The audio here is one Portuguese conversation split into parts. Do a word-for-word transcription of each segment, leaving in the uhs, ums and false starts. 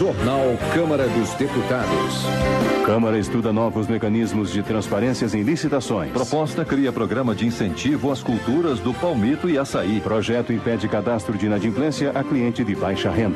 Jornal Câmara dos Deputados. Câmara estuda novos mecanismos de transparências em licitações. Proposta cria programa de incentivo às culturas do palmito e açaí. Projeto impede cadastro de inadimplência a cliente de baixa renda.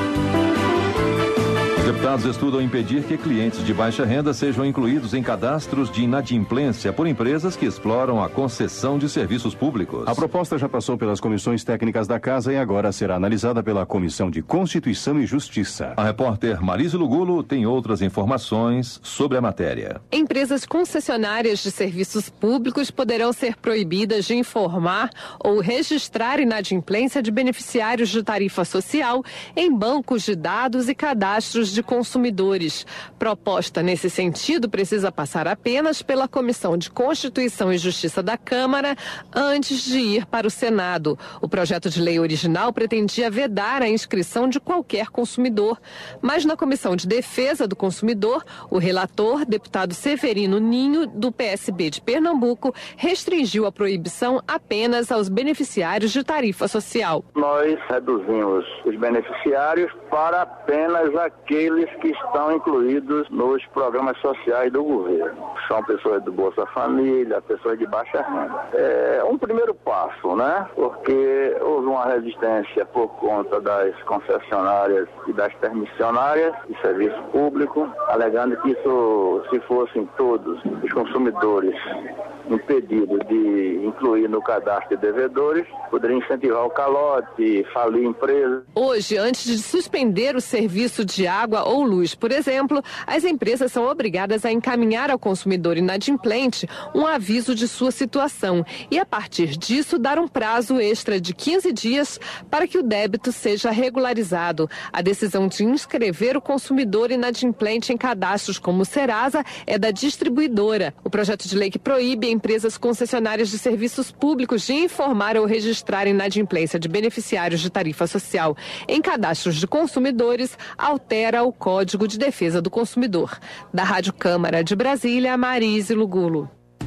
Os deputados estudam impedir que clientes de baixa renda sejam incluídos em cadastros de inadimplência por empresas que exploram a concessão de serviços públicos. A proposta já passou pelas comissões técnicas da Casa e agora será analisada pela Comissão de Constituição e Justiça. A repórter Marise Lugulo tem outras informações sobre a matéria. Empresas concessionárias de serviços públicos poderão ser proibidas de informar ou registrar inadimplência de beneficiários de tarifa social em bancos de dados e cadastros de consumidores. Proposta nesse sentido precisa passar apenas pela Comissão de Constituição e Justiça da Câmara antes de ir para o Senado. O projeto de lei original pretendia vedar a inscrição de qualquer consumidor, mas na Comissão de Defesa do Consumidor, o relator, deputado Severino Ninho, do P S B de Pernambuco, restringiu a proibição apenas aos beneficiários de tarifa social. Nós reduzimos os beneficiários para apenas aqueles que estão incluídos nos programas sociais do governo. São pessoas do Bolsa Família, pessoas de baixa renda. É um primeiro passo, né? Porque houve uma resistência por conta das concessionárias e das permissionárias de serviço público, alegando que isso, se fossem todos os consumidores impedidos de incluir no cadastro de devedores, poderia incentivar o calote, falir empresas. Hoje, antes de suspender o serviço de água ou luz, por exemplo, as empresas são obrigadas a encaminhar ao consumidor inadimplente um aviso de sua situação e, a partir disso, dar um prazo extra de quinze dias para que o débito seja regularizado. A decisão de inscrever o consumidor inadimplente em cadastros como o Serasa é da distribuidora. O projeto de lei que proíbe empresas concessionárias de serviços públicos de informar ou registrar inadimplência de beneficiários de tarifa social em cadastros de consumidores altera o Código de Defesa do Consumidor. Da Rádio Câmara de Brasília, Marise Lugulo.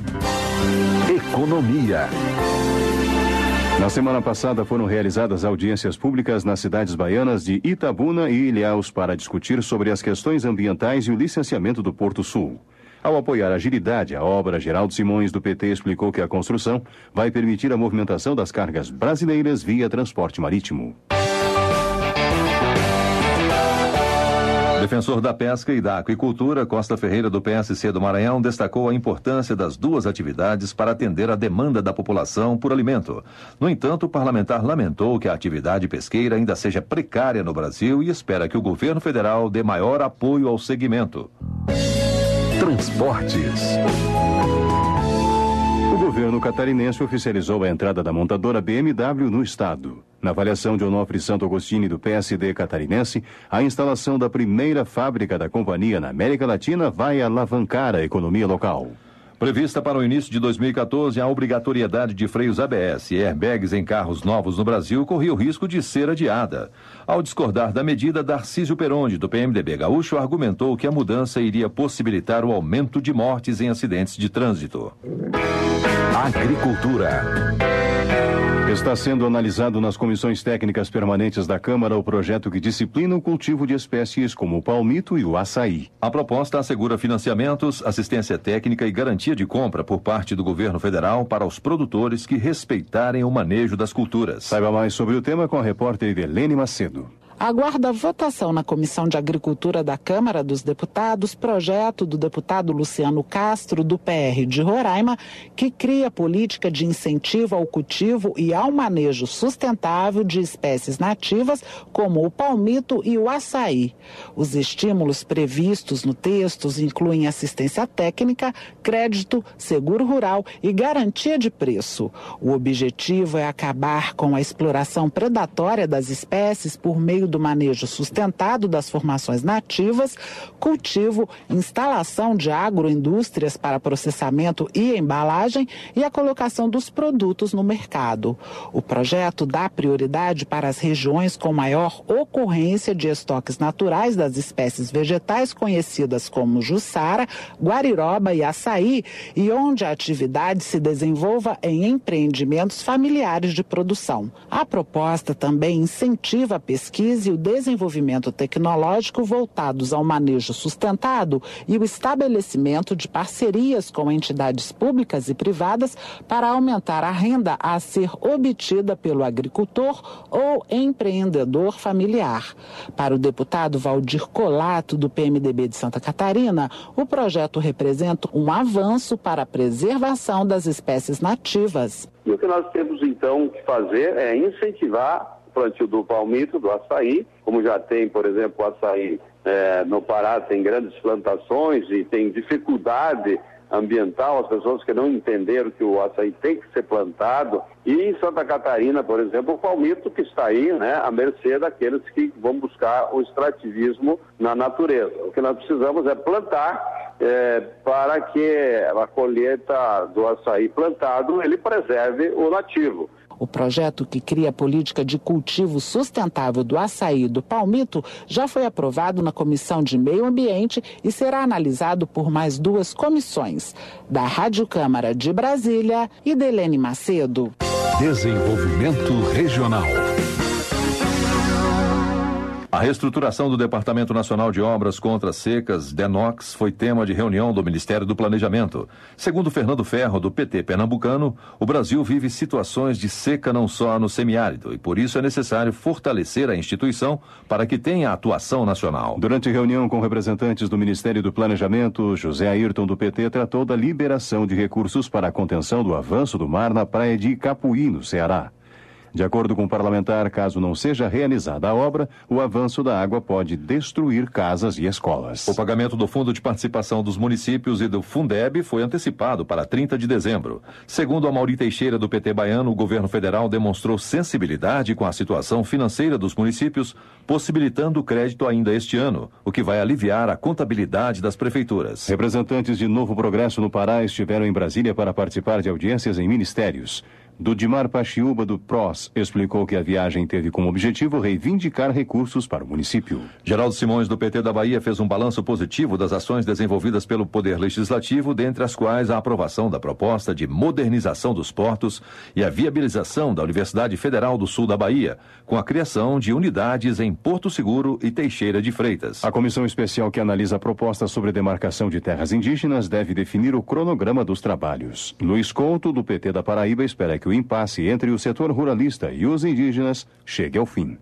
Economia. Na semana passada foram realizadas audiências públicas nas cidades baianas de Itabuna e Ilhéus para discutir sobre as questões ambientais e o licenciamento do Porto Sul. Ao apoiar a agilidade, a obra Geraldo Simões do P T explicou que a construção vai permitir a movimentação das cargas brasileiras via transporte marítimo. Defensor da pesca e da aquicultura, Costa Ferreira, do P S C do Maranhão, destacou a importância das duas atividades para atender a demanda da população por alimento. No entanto, o parlamentar lamentou que a atividade pesqueira ainda seja precária no Brasil e espera que o governo federal dê maior apoio ao segmento. Transportes. O governo catarinense oficializou a entrada da montadora B M W no estado. Na avaliação de Onofre Santo Agostini, do P S D catarinense, a instalação da primeira fábrica da companhia na América Latina vai alavancar a economia local. Prevista para o início de dois mil e quatorze, a obrigatoriedade de freios A B S e airbags em carros novos no Brasil corria o risco de ser adiada. Ao discordar da medida, Darcísio Peronde, do P M D B Gaúcho, argumentou que a mudança iria possibilitar o aumento de mortes em acidentes de trânsito. Agricultura. Está sendo analisado nas comissões técnicas permanentes da Câmara o projeto que disciplina o cultivo de espécies como o palmito e o açaí. A proposta assegura financiamentos, assistência técnica e garantia de compra por parte do governo federal para os produtores que respeitarem o manejo das culturas. Saiba mais sobre o tema com a repórter Helene Macedo. Aguarda a votação na Comissão de Agricultura da Câmara dos Deputados, projeto do deputado Luciano Castro, do P R de Roraima, que cria política de incentivo ao cultivo e ao manejo sustentável de espécies nativas, como o palmito e o açaí. Os estímulos previstos no texto incluem assistência técnica, crédito, seguro rural e garantia de preço. O objetivo é acabar com a exploração predatória das espécies por meio do manejo sustentado das formações nativas, cultivo, instalação de agroindústrias para processamento e embalagem e a colocação dos produtos no mercado. O projeto dá prioridade para as regiões com maior ocorrência de estoques naturais das espécies vegetais conhecidas como jussara, guariroba e açaí, e onde a atividade se desenvolva em empreendimentos familiares de produção. A proposta também incentiva a pesquisa pesquisa e o desenvolvimento tecnológico voltados ao manejo sustentado e o estabelecimento de parcerias com entidades públicas e privadas para aumentar a renda a ser obtida pelo agricultor ou empreendedor familiar. Para o deputado Valdir Colato, do P M D B de Santa Catarina, o projeto representa um avanço para a preservação das espécies nativas. E o que nós temos então que fazer é incentivar o plantio do palmito, do açaí, como já tem, por exemplo, o açaí é, no Pará, tem grandes plantações e tem dificuldade ambiental, as pessoas que não entenderam que o açaí tem que ser plantado. E em Santa Catarina, por exemplo, o palmito que está aí, né, à mercê daqueles que vão buscar o extrativismo na natureza. O que nós precisamos é plantar é, para que a colheita do açaí plantado, ele preserve o nativo. O projeto que cria a política de cultivo sustentável do açaí e do palmito já foi aprovado na Comissão de Meio Ambiente e será analisado por mais duas comissões, da Rádio Câmara de Brasília e da Helene Macedo. Desenvolvimento Regional. A reestruturação do Departamento Nacional de Obras contra Secas, DENOX, foi tema de reunião do Ministério do Planejamento. Segundo Fernando Ferro, do P T pernambucano, o Brasil vive situações de seca não só no semiárido e por isso é necessário fortalecer a instituição para que tenha atuação nacional. Durante reunião com representantes do Ministério do Planejamento, José Ayrton, do P T, tratou da liberação de recursos para a contenção do avanço do mar na praia de Icapuí, no Ceará. De acordo com o parlamentar, caso não seja realizada a obra, o avanço da água pode destruir casas e escolas. O pagamento do Fundo de Participação dos Municípios e do Fundeb foi antecipado para trinta de dezembro. Segundo Amaury Teixeira, do P T baiano, o governo federal demonstrou sensibilidade com a situação financeira dos municípios, possibilitando o crédito ainda este ano, o que vai aliviar a contabilidade das prefeituras. Representantes de Novo Progresso no Pará estiveram em Brasília para participar de audiências em ministérios. Dudimar Pachiúba, do P R O S, explicou que a viagem teve como objetivo reivindicar recursos para o município. Geraldo Simões, do P T da Bahia, fez um balanço positivo das ações desenvolvidas pelo Poder Legislativo, dentre as quais a aprovação da proposta de modernização dos portos e a viabilização da Universidade Federal do Sul da Bahia, com a criação de unidades em Porto Seguro e Teixeira de Freitas. A comissão especial que analisa a proposta sobre demarcação de terras indígenas deve definir o cronograma dos trabalhos. Luiz Couto, do P T da Paraíba, espera que que o impasse entre o setor ruralista e os indígenas chegue ao fim.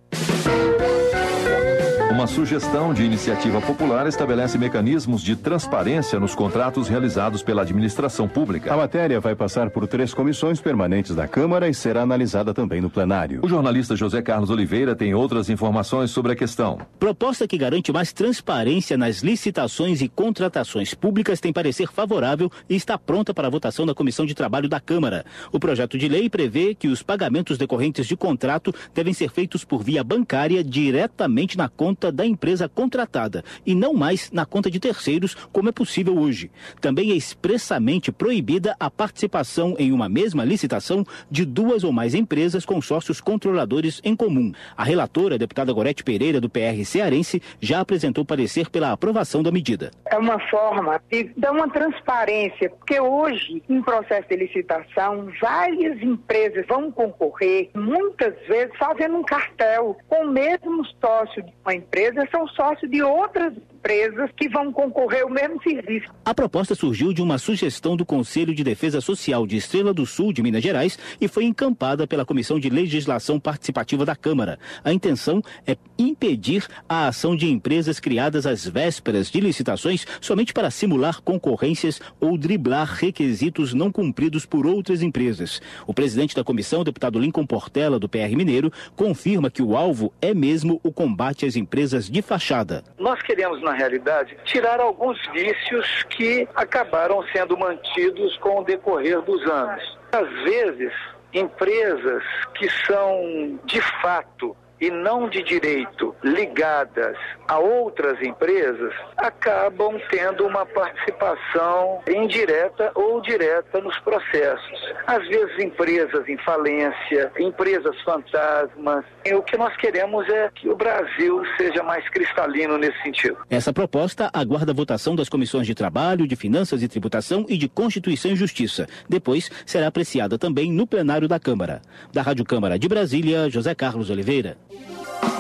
Uma sugestão de iniciativa popular estabelece mecanismos de transparência nos contratos realizados pela administração pública. A matéria vai passar por três comissões permanentes da Câmara e será analisada também no plenário. O jornalista José Carlos Oliveira tem outras informações sobre a questão. Proposta que garante mais transparência nas licitações e contratações públicas tem parecer favorável e está pronta para a votação da Comissão de Trabalho da Câmara. O projeto de lei prevê que os pagamentos decorrentes de contrato devem ser feitos por via bancária diretamente na conta da empresa contratada e não mais na conta de terceiros, como é possível hoje. Também é expressamente proibida a participação em uma mesma licitação de duas ou mais empresas com sócios controladores em comum. A relatora, a deputada Gorete Pereira, do P R cearense, já apresentou parecer pela aprovação da medida. É uma forma de dar uma transparência, porque hoje, em processo de licitação, várias empresas vão concorrer, muitas vezes fazendo um cartel com o mesmo sócio de uma empresa, são sócios de outras empresas que vão concorrer ao mesmo serviço. A proposta surgiu de uma sugestão do Conselho de Defesa Social de Estrela do Sul, de Minas Gerais, e foi encampada pela Comissão de Legislação Participativa da Câmara. A intenção é impedir a ação de empresas criadas às vésperas de licitações somente para simular concorrências ou driblar requisitos não cumpridos por outras empresas. O presidente da comissão, o deputado Lincoln Portela, do P R Mineiro, confirma que o alvo é mesmo o combate às empresas de fachada. Nós queremos, na realidade, tirar alguns vícios que acabaram sendo mantidos com o decorrer dos anos. Às vezes, empresas que são, de fato, e não de direito, ligadas a outras empresas, acabam tendo uma participação indireta ou direta nos processos. Às vezes empresas em falência, empresas fantasmas. E o que nós queremos é que o Brasil seja mais cristalino nesse sentido. Essa proposta aguarda a votação das comissões de Trabalho, de Finanças e Tributação e de Constituição e Justiça. Depois será apreciada também no plenário da Câmara. Da Rádio Câmara de Brasília, José Carlos Oliveira.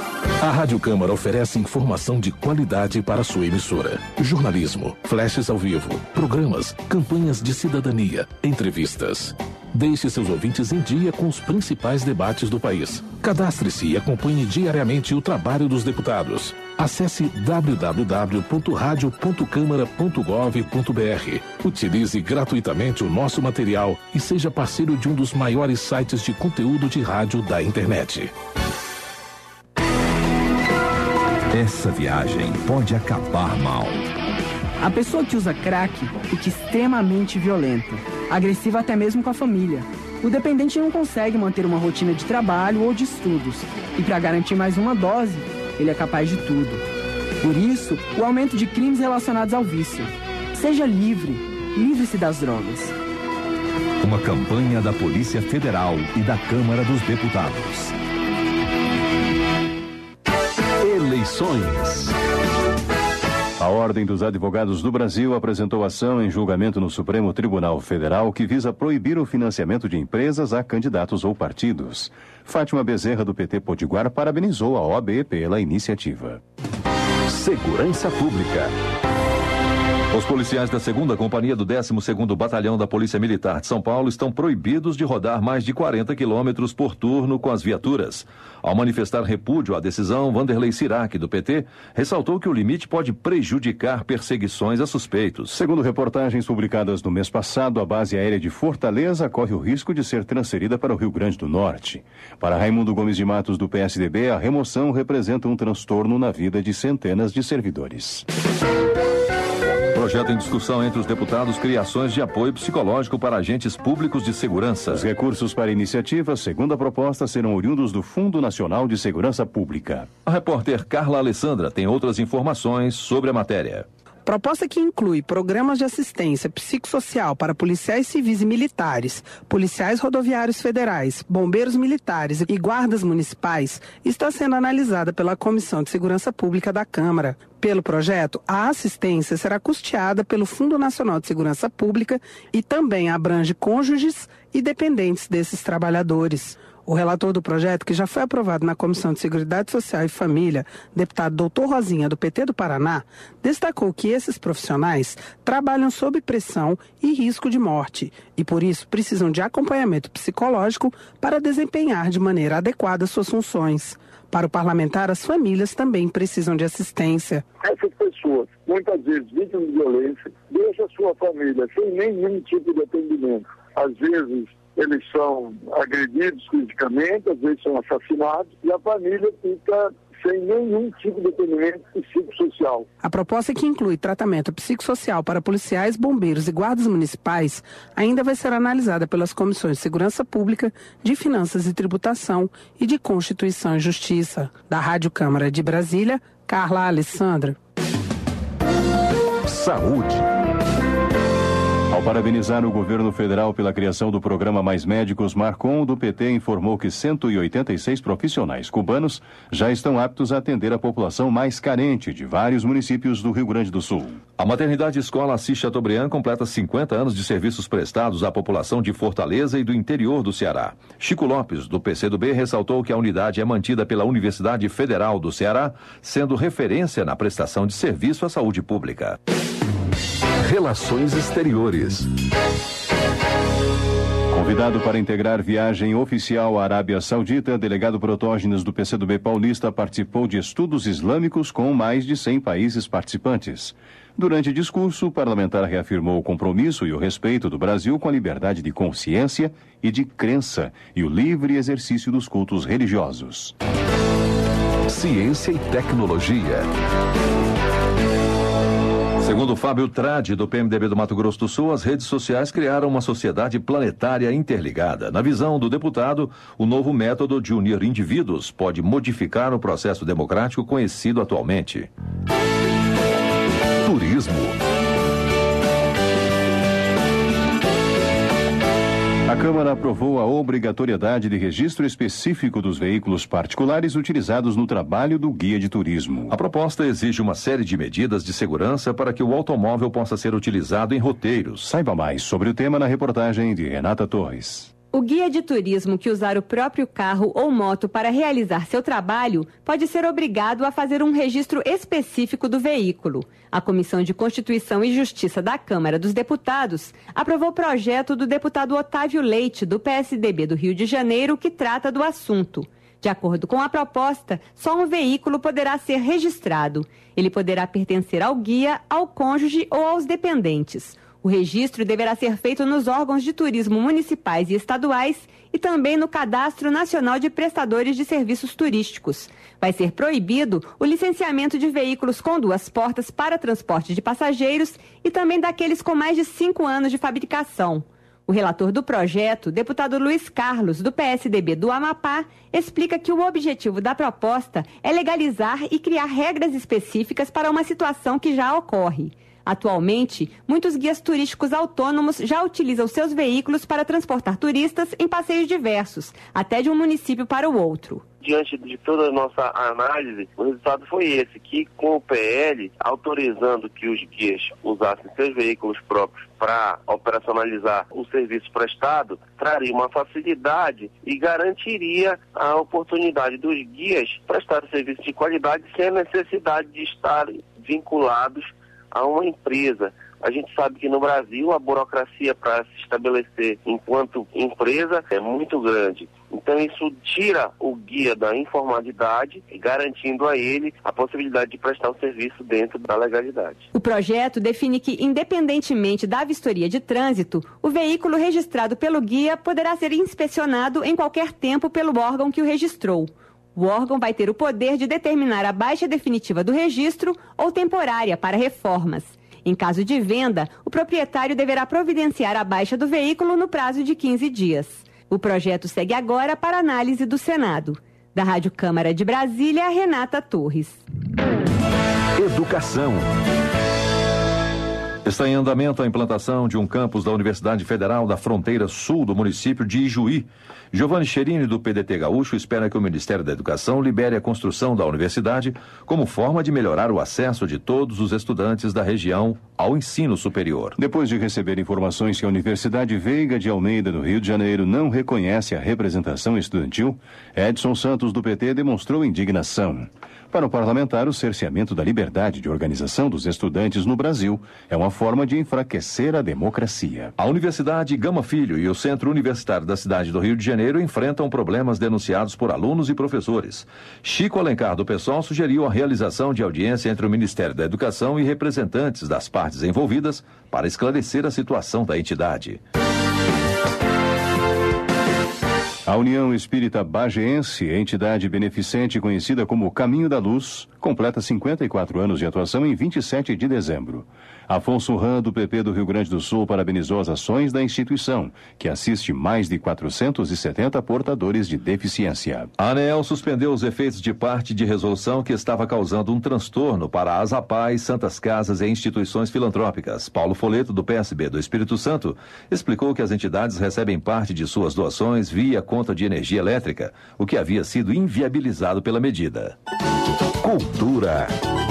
A Rádio Câmara oferece informação de qualidade para sua emissora. Jornalismo, flashes ao vivo, programas, campanhas de cidadania, entrevistas. Deixe seus ouvintes em dia com os principais debates do país. Cadastre-se e acompanhe diariamente o trabalho dos deputados. Acesse w w w ponto radio ponto câmara ponto gov ponto b r. Utilize gratuitamente o nosso material e seja parceiro de um dos maiores sites de conteúdo de rádio da internet. Essa viagem pode acabar mal. A pessoa que usa crack fica extremamente violenta, agressiva até mesmo com a família. O dependente não consegue manter uma rotina de trabalho ou de estudos. E para garantir mais uma dose, ele é capaz de tudo. Por isso, o aumento de crimes relacionados ao vício. Seja livre, livre-se das drogas. Uma campanha da Polícia Federal e da Câmara dos Deputados. Eleições. A Ordem dos Advogados do Brasil apresentou ação em julgamento no Supremo Tribunal Federal que visa proibir o financiamento de empresas a candidatos ou partidos. Fátima Bezerra, do P T Potiguar, parabenizou a O A B pela iniciativa. Segurança Pública. Os policiais da segunda Companhia do décimo segundo Batalhão da Polícia Militar de São Paulo estão proibidos de rodar mais de quarenta quilômetros por turno com as viaturas. Ao manifestar repúdio à decisão, Vanderlei Sirac, do P T, ressaltou que o limite pode prejudicar perseguições a suspeitos. Segundo reportagens publicadas no mês passado, a base aérea de Fortaleza corre o risco de ser transferida para o Rio Grande do Norte. Para Raimundo Gomes de Matos, do P S D B, a remoção representa um transtorno na vida de centenas de servidores. Projeto em discussão entre os deputados cria ações de apoio psicológico para agentes públicos de segurança. Os recursos para a iniciativa, segundo a proposta, serão oriundos do Fundo Nacional de Segurança Pública. A repórter Carla Alessandra tem outras informações sobre a matéria. Proposta que inclui programas de assistência psicossocial para policiais civis e militares, policiais rodoviários federais, bombeiros militares e guardas municipais, está sendo analisada pela Comissão de Segurança Pública da Câmara. Pelo projeto, a assistência será custeada pelo Fundo Nacional de Segurança Pública e também abrange cônjuges e dependentes desses trabalhadores. O relator do projeto, que já foi aprovado na Comissão de Seguridade Social e Família, deputado doutor Rosinha, do P T do Paraná, destacou que esses profissionais trabalham sob pressão e risco de morte e, por isso, precisam de acompanhamento psicológico para desempenhar de maneira adequada suas funções. Para o parlamentar, as famílias também precisam de assistência. Essas pessoas, muitas vezes vítimas de violência, deixam a sua família sem nenhum tipo de atendimento. Às vezes, eles são agredidos fisicamente, às vezes são assassinados, e a família fica sem nenhum tipo de atendimento psicossocial. A proposta, que inclui tratamento psicossocial para policiais, bombeiros e guardas municipais, ainda vai ser analisada pelas comissões de Segurança Pública, de Finanças e Tributação e de Constituição e Justiça. Da Rádio Câmara de Brasília, Carla Alessandra. Saúde. Ao parabenizar o governo federal pela criação do programa Mais Médicos, Marcon, do P T, informou que cento e oitenta e seis profissionais cubanos já estão aptos a atender a população mais carente de vários municípios do Rio Grande do Sul. A maternidade escola Assis Chateaubriand completa cinquenta anos de serviços prestados à população de Fortaleza e do interior do Ceará. Chico Lopes, do P C do B, ressaltou que a unidade é mantida pela Universidade Federal do Ceará, sendo referência na prestação de serviço à saúde pública. Relações Exteriores. Convidado para integrar viagem oficial à Arábia Saudita, delegado Protógenes do P C do B paulista participou de estudos islâmicos com mais de cem países participantes. Durante discurso, o parlamentar reafirmou o compromisso e o respeito do Brasil com a liberdade de consciência e de crença e o livre exercício dos cultos religiosos. Ciência e Tecnologia. Segundo Fábio Trade, do P M D B do Mato Grosso do Sul, as redes sociais criaram uma sociedade planetária interligada. Na visão do deputado, o novo método de unir indivíduos pode modificar o processo democrático conhecido atualmente. Turismo. A Câmara aprovou a obrigatoriedade de registro específico dos veículos particulares utilizados no trabalho do guia de turismo. A proposta exige uma série de medidas de segurança para que o automóvel possa ser utilizado em roteiros. Saiba mais sobre o tema na reportagem de Renata Torres. O guia de turismo que usar o próprio carro ou moto para realizar seu trabalho pode ser obrigado a fazer um registro específico do veículo. A Comissão de Constituição e Justiça da Câmara dos Deputados aprovou o projeto do deputado Otávio Leite, do P S D B do Rio de Janeiro, que trata do assunto. De acordo com a proposta, só um veículo poderá ser registrado. Ele poderá pertencer ao guia, ao cônjuge ou aos dependentes. O registro deverá ser feito nos órgãos de turismo municipais e estaduais e também no Cadastro Nacional de Prestadores de Serviços Turísticos. Vai ser proibido o licenciamento de veículos com duas portas para transporte de passageiros e também daqueles com mais de cinco anos de fabricação. O relator do projeto, deputado Luiz Carlos, do P S D B do Amapá, explica que o objetivo da proposta é legalizar e criar regras específicas para uma situação que já ocorre. Atualmente, muitos guias turísticos autônomos já utilizam seus veículos para transportar turistas em passeios diversos, até de um município para o outro. Diante de toda a nossa análise, o resultado foi esse, que com o P L, autorizando que os guias usassem seus veículos próprios para operacionalizar o serviço prestado, traria uma facilidade e garantiria a oportunidade dos guias prestarem serviço de qualidade sem a necessidade de estarem vinculados a uma empresa. A gente sabe que no Brasil a burocracia para se estabelecer enquanto empresa é muito grande. Então isso tira o guia da informalidade, garantindo a ele a possibilidade de prestar o serviço dentro da legalidade. O projeto define que, independentemente da vistoria de trânsito, o veículo registrado pelo guia poderá ser inspecionado em qualquer tempo pelo órgão que o registrou. O órgão vai ter o poder de determinar a baixa definitiva do registro ou temporária para reformas. Em caso de venda, o proprietário deverá providenciar a baixa do veículo no prazo de quinze dias. O projeto segue agora para análise do Senado. Da Rádio Câmara de Brasília, Renata Torres. Educação. Está em andamento a implantação de um campus da Universidade Federal da Fronteira Sul do município de Ijuí. Giovanni Cherini, do P D T Gaúcho, espera que o Ministério da Educação libere a construção da universidade como forma de melhorar o acesso de todos os estudantes da região ao ensino superior. Depois de receber informações que a Universidade Veiga de Almeida, no Rio de Janeiro, não reconhece a representação estudantil, Edson Santos, do P T, demonstrou indignação. Para o parlamentar, o cerceamento da liberdade de organização dos estudantes no Brasil é uma forma de enfraquecer a democracia. A Universidade Gama Filho e o Centro Universitário da cidade do Rio de Janeiro enfrentam problemas denunciados por alunos e professores. Chico Alencar, do PSOL, sugeriu a realização de audiência entre o Ministério da Educação e representantes das partes envolvidas para esclarecer a situação da entidade. A União Espírita Bageense, entidade beneficente conhecida como Caminho da Luz, completa cinquenta e quatro anos de atuação em vinte e sete de dezembro. Afonso Ram, do P P do Rio Grande do Sul, parabenizou as ações da instituição, que assiste mais de quatrocentos e setenta portadores de deficiência. A ANEEL suspendeu os efeitos de parte de resolução que estava causando um transtorno para as APAES, Santas Casas e instituições filantrópicas. Paulo Foleto, do P S B do Espírito Santo, explicou que as entidades recebem parte de suas doações via conta de energia elétrica, o que havia sido inviabilizado pela medida. Cultura.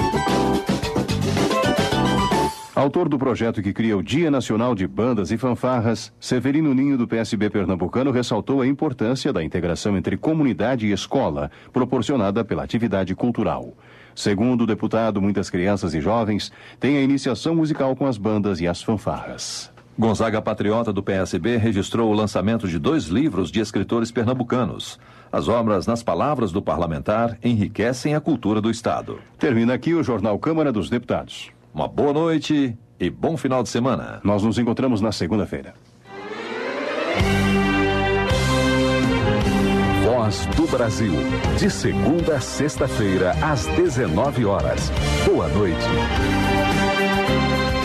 Autor do projeto que cria o Dia Nacional de Bandas e Fanfarras, Severino Ninho, do P S B pernambucano, ressaltou a importância da integração entre comunidade e escola, proporcionada pela atividade cultural. Segundo o deputado, muitas crianças e jovens têm a iniciação musical com as bandas e as fanfarras. Gonzaga Patriota, do P S B, registrou o lançamento de dois livros de escritores pernambucanos. As obras, nas palavras do parlamentar, enriquecem a cultura do Estado. Termina aqui o Jornal Câmara dos Deputados. Uma boa noite e bom final de semana. Nós nos encontramos na segunda-feira. Voz do Brasil. De segunda a sexta-feira, às dezenove horas. Boa noite.